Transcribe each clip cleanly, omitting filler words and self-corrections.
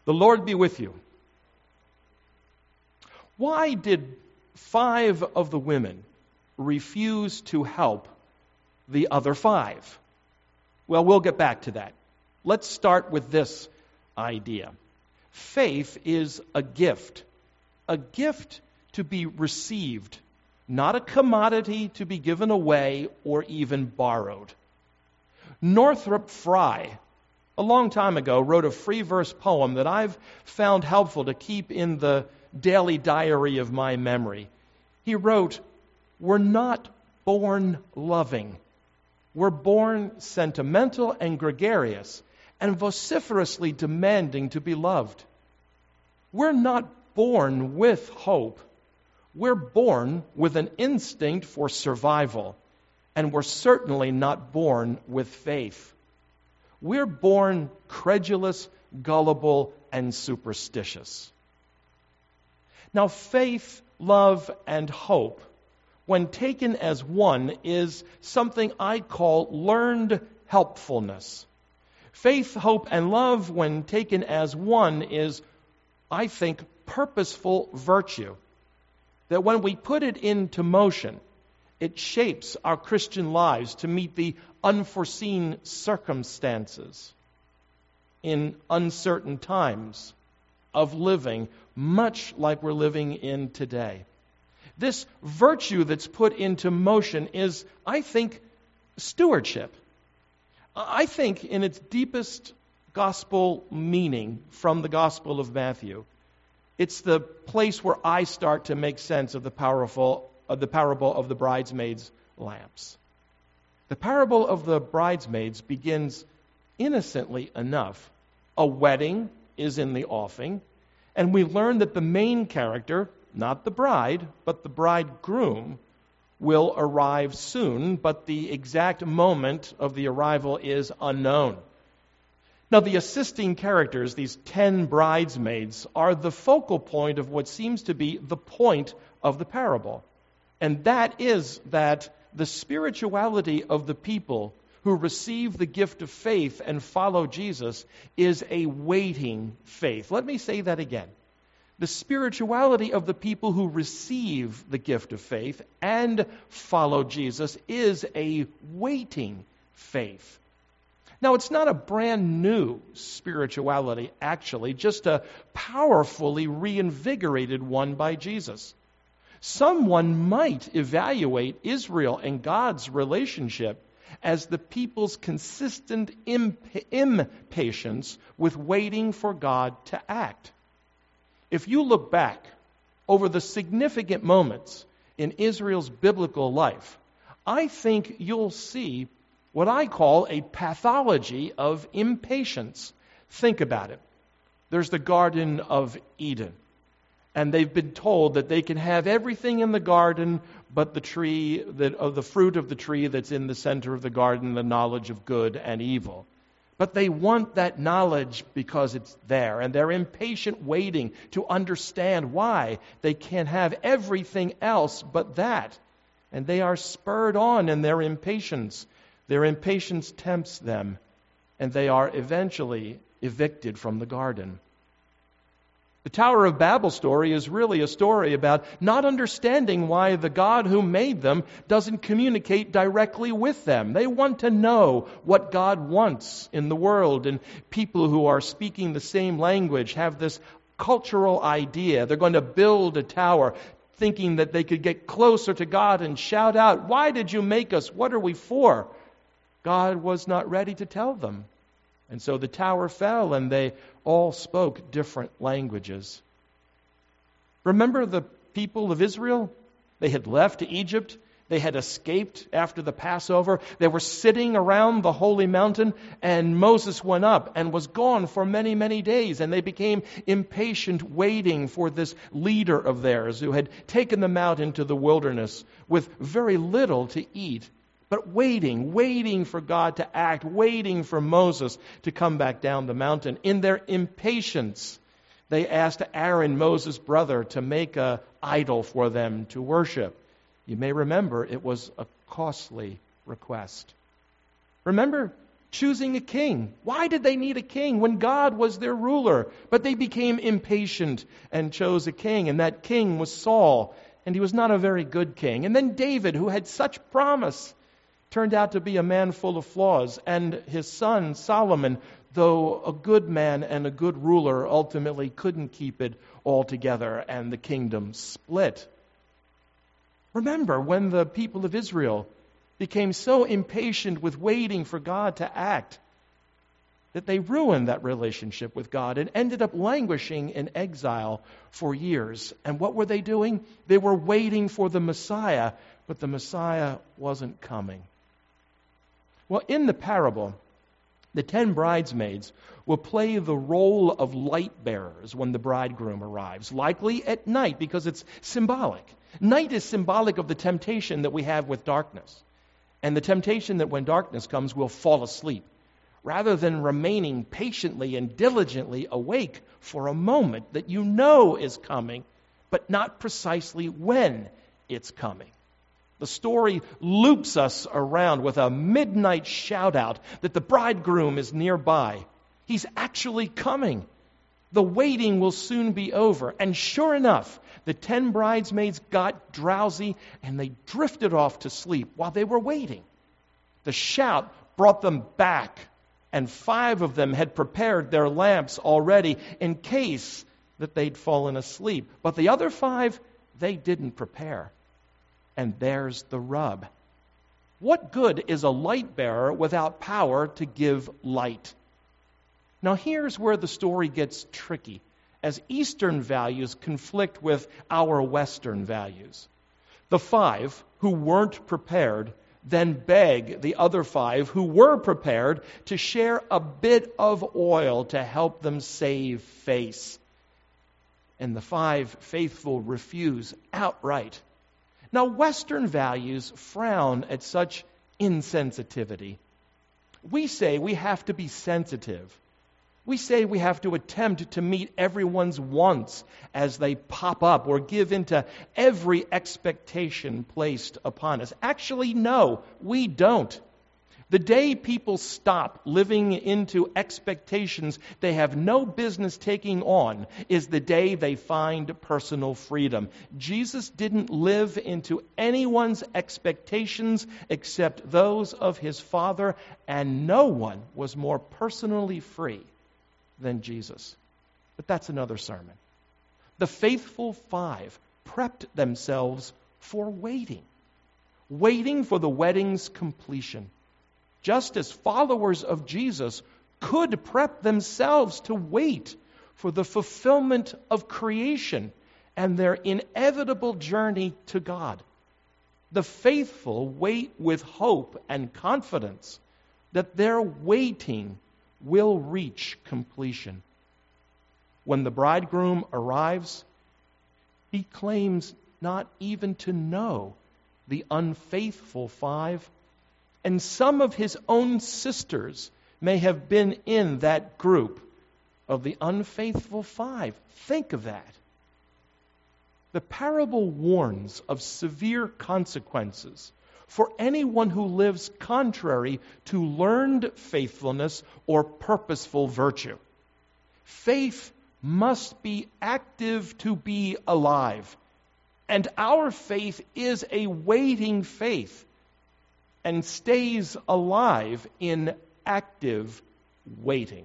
The Lord be with you. Why did 5 of the women refuse to help the other 5? Well, we'll get back to that. Let's start with this idea. Faith is a gift to be received, not a commodity to be given away or even borrowed. Northrop Frye, a long time ago, wrote a free verse poem that I've found helpful to keep in the daily diary of my memory. He wrote, "We're not born loving. We're born sentimental and gregarious and vociferously demanding to be loved. We're not born with hope. We're born with an instinct for survival, and we're certainly not born with faith. We're born credulous, gullible, and superstitious." Now, faith, love, and hope, when taken as one, is something I call learned helpfulness. Faith, hope, and love, when taken as one, is, I think, purposeful virtue. That when we put it into motion, it shapes our Christian lives to meet the unforeseen circumstances in uncertain times of living, much like we're living in today. This virtue that's put into motion is, I think, stewardship. I think in its deepest gospel meaning from the Gospel of Matthew, it's the place where I start to make sense of the parable of the bridesmaids' lamps. The parable of the bridesmaids begins innocently enough. A wedding is in the offing, and we learn that the main character, not the bride, but the bridegroom, will arrive soon, but the exact moment of the arrival is unknown. Now, the assisting characters, these 10 bridesmaids, are the focal point of what seems to be the point of the parable. And that is that the spirituality of the people who receive the gift of faith and follow Jesus is a waiting faith. Let me say that again. The spirituality of the people who receive the gift of faith and follow Jesus is a waiting faith. Now, it's not a brand new spirituality, actually, just a powerfully reinvigorated one by Jesus. Someone might evaluate Israel and God's relationship as the people's consistent impatience with waiting for God to act. If you look back over the significant moments in Israel's biblical life, I think you'll see what I call a pathology of impatience. Think about it. There's the Garden of Eden, and they've been told that they can have everything in the garden but the fruit of the tree that's in the center of the garden, the knowledge of good and evil. But they want that knowledge because it's there, and they're impatient waiting to understand why they can't have everything else but that. And they are spurred on in their impatience. Their impatience tempts them, and they are eventually evicted from the garden. The Tower of Babel story is really a story about not understanding why the God who made them doesn't communicate directly with them. They want to know what God wants in the world, and people who are speaking the same language have this cultural idea. They're going to build a tower thinking that they could get closer to God and shout out, "Why did you make us? What are we for?" God was not ready to tell them. And so the tower fell, and they all spoke different languages. Remember the people of Israel? They had left Egypt. They had escaped after the Passover. They were sitting around the holy mountain, and Moses went up and was gone for many, many days. And they became impatient, waiting for this leader of theirs who had taken them out into the wilderness with very little to eat. But waiting for God to act, waiting for Moses to come back down the mountain. In their impatience, they asked Aaron, Moses' brother, to make an idol for them to worship. You may remember it was a costly request. Remember choosing a king. Why did they need a king when God was their ruler? But they became impatient and chose a king, and that king was Saul, and he was not a very good king. And then David, who had such promise, turned out to be a man full of flaws, and his son Solomon, though a good man and a good ruler, ultimately couldn't keep it all together, and the kingdom split. Remember when the people of Israel became so impatient with waiting for God to act that they ruined that relationship with God and ended up languishing in exile for years. And what were they doing? They were waiting for the Messiah, but the Messiah wasn't coming. Well, in the parable, the 10 bridesmaids will play the role of light bearers when the bridegroom arrives, likely at night because it's symbolic. Night is symbolic of the temptation that we have with darkness. And the temptation that when darkness comes, we'll fall asleep, rather than remaining patiently and diligently awake for a moment that you know is coming, but not precisely when it's coming. The story loops us around with a midnight shout-out that the bridegroom is nearby. He's actually coming. The waiting will soon be over. And sure enough, the 10 bridesmaids got drowsy and they drifted off to sleep while they were waiting. The shout brought them back, and 5 of them had prepared their lamps already in case that they'd fallen asleep. But the other 5, they didn't prepare. And there's the rub. What good is a light bearer without power to give light? Now here's where the story gets tricky, as Eastern values conflict with our Western values. The 5 who weren't prepared then beg the other 5 who were prepared to share a bit of oil to help them save face. And the 5 faithful refuse outright. Now, Western values frown at such insensitivity. We say we have to be sensitive. We say we have to attempt to meet everyone's wants as they pop up or give into every expectation placed upon us. Actually, no, we don't. The day people stop living into expectations they have no business taking on is the day they find personal freedom. Jesus didn't live into anyone's expectations except those of his Father, and no one was more personally free than Jesus. But that's another sermon. The faithful 5 prepped themselves for waiting for the wedding's completion. Just as followers of Jesus could prep themselves to wait for the fulfillment of creation and their inevitable journey to God. The faithful wait with hope and confidence that their waiting will reach completion. When the bridegroom arrives, he claims not even to know the unfaithful 5, and some of his own sisters may have been in that group of the unfaithful 5. Think of that. The parable warns of severe consequences for anyone who lives contrary to learned faithfulness or purposeful virtue. Faith must be active to be alive. And our faith is a waiting faith and stays alive in active waiting.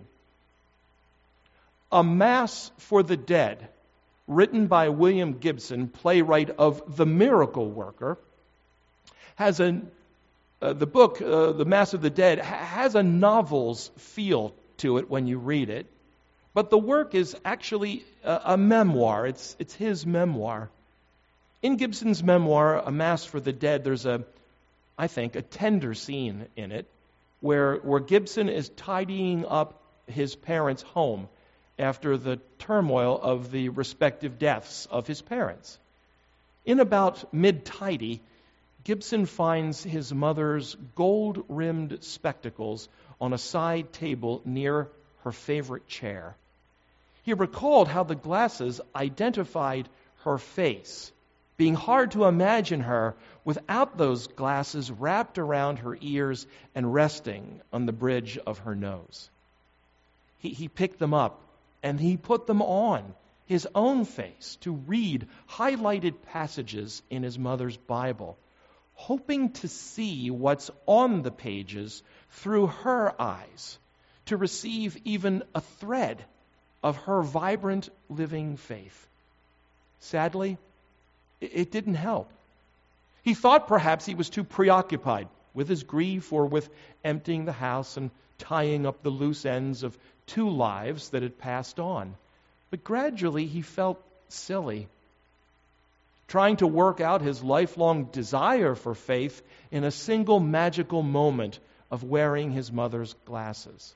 A Mass for the Dead, written by William Gibson, playwright of The Miracle Worker, has the book, The Mass of the Dead, has a novel's feel to it when you read it. But the work is actually a memoir. It's his memoir. In Gibson's memoir, A Mass for the Dead, there's I think, a tender scene in it where Gibson is tidying up his parents' home after the turmoil of the respective deaths of his parents. In about mid-tidy, Gibson finds his mother's gold-rimmed spectacles on a side table near her favorite chair. He recalled how the glasses identified her face being hard to imagine her without those glasses wrapped around her ears and resting on the bridge of her nose. He picked them up and he put them on his own face to read highlighted passages in his mother's Bible, hoping to see what's on the pages through her eyes, to receive even a thread of her vibrant, living faith. Sadly, it didn't help. He thought perhaps he was too preoccupied with his grief or with emptying the house and tying up the loose ends of two lives that had passed on. But gradually he felt silly, trying to work out his lifelong desire for faith in a single magical moment of wearing his mother's glasses.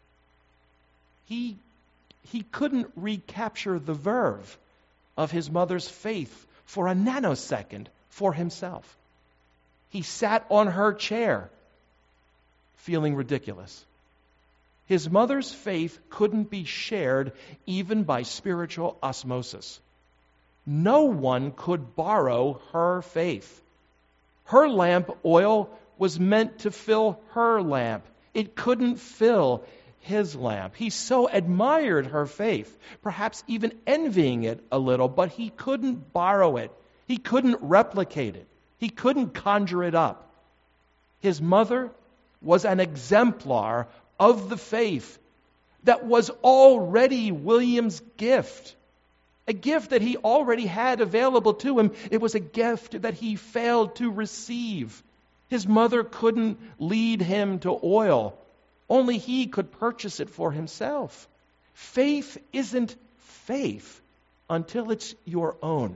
He couldn't recapture the verve of his mother's faith for a nanosecond for himself. He sat on her chair, feeling ridiculous. His mother's faith couldn't be shared even by spiritual osmosis. No one could borrow her faith. Her lamp oil was meant to fill her lamp. It couldn't fill his lamp. He so admired her faith, perhaps even envying it a little, but he couldn't borrow it. He couldn't replicate it. He couldn't conjure it up. His mother was an exemplar of the faith that was already William's gift. A gift that he already had available to him. It was a gift that he failed to receive. His mother couldn't lead him to oil. Only he could purchase it for himself. Faith isn't faith until it's your own.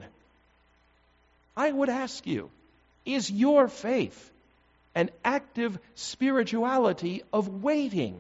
I would ask you, is your faith an active spirituality of waiting?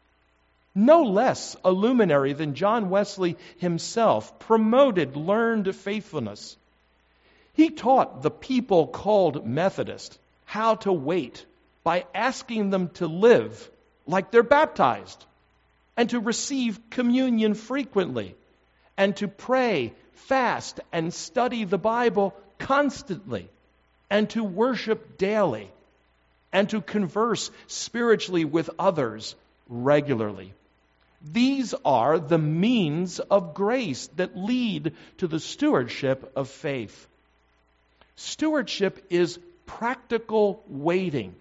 No less a luminary than John Wesley himself promoted learned faithfulness. He taught the people called Methodist how to wait by asking them to live like they're baptized, and to receive communion frequently, and to pray, fast, and study the Bible constantly, and to worship daily, and to converse spiritually with others regularly. These are the means of grace that lead to the stewardship of faith. Stewardship is practical waiting.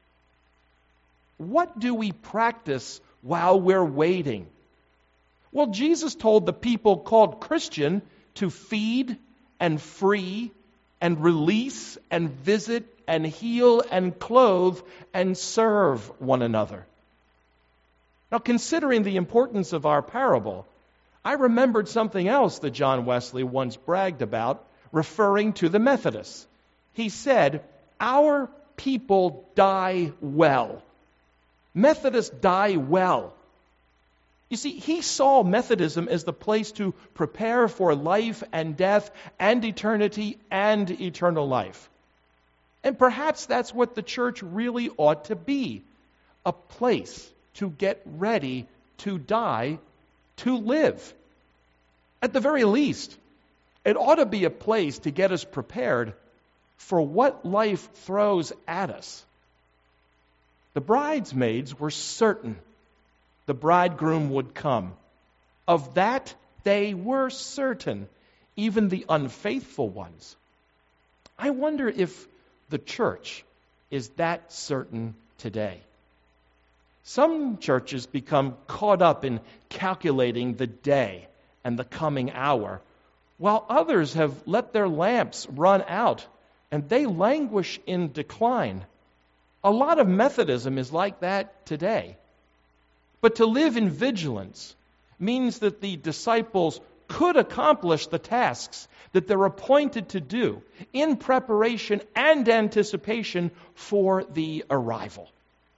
What do we practice while we're waiting? Well, Jesus told the people called Christian to feed and free and release and visit and heal and clothe and serve one another. Now, considering the importance of our parable, I remembered something else that John Wesley once bragged about, referring to the Methodists. He said, "Our people die well." Methodists die well. You see, he saw Methodism as the place to prepare for life and death and eternity and eternal life. And perhaps that's what the church really ought to be, a place to get ready to die, to live. At the very least, it ought to be a place to get us prepared for what life throws at us. The bridesmaids were certain the bridegroom would come. Of that they were certain, even the unfaithful ones. I wonder if the church is that certain today. Some churches become caught up in calculating the day and the coming hour, while others have let their lamps run out and they languish in decline. A lot of Methodism is like that today. But to live in vigilance means that the disciples could accomplish the tasks that they're appointed to do in preparation and anticipation for the arrival.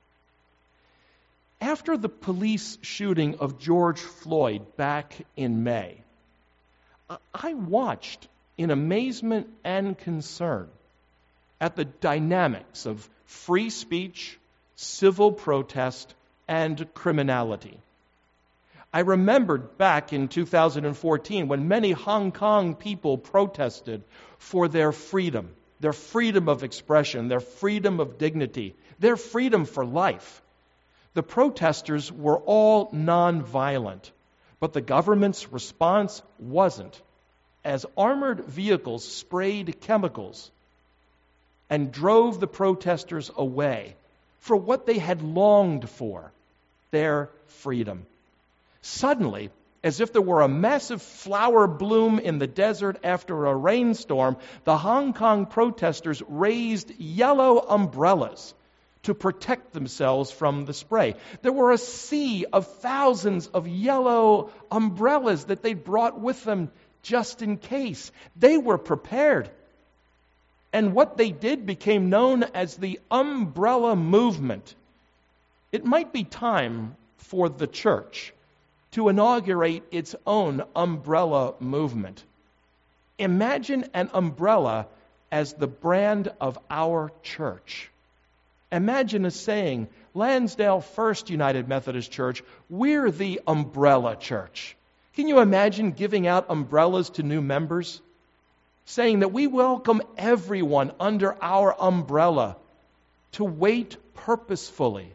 After the police shooting of George Floyd back in May, I watched in amazement and concern at the dynamics of free speech, civil protest, and criminality. I remembered back in 2014 when many Hong Kong people protested for their freedom of expression, their freedom of dignity, their freedom for life. The protesters were all nonviolent, but the government's response wasn't, as armored vehicles sprayed chemicals and drove the protesters away for what they had longed for, their freedom. Suddenly, as if there were a massive flower bloom in the desert after a rainstorm, the Hong Kong protesters raised yellow umbrellas to protect themselves from the spray. There were a sea of thousands of yellow umbrellas that they brought with them just in case. They were prepared. And what they did became known as the umbrella movement. It might be time for the church to inaugurate its own umbrella movement. Imagine an umbrella as the brand of our church. Imagine us saying, Lansdale First United Methodist Church, we're the umbrella church. Can you imagine giving out umbrellas to new members? Saying that we welcome everyone under our umbrella to wait purposefully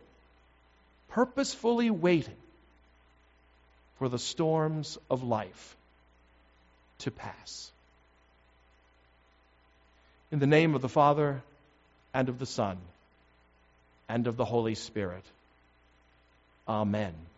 waiting for the storms of life to pass. In the name of the Father, and of the Son, and of the Holy Spirit. Amen.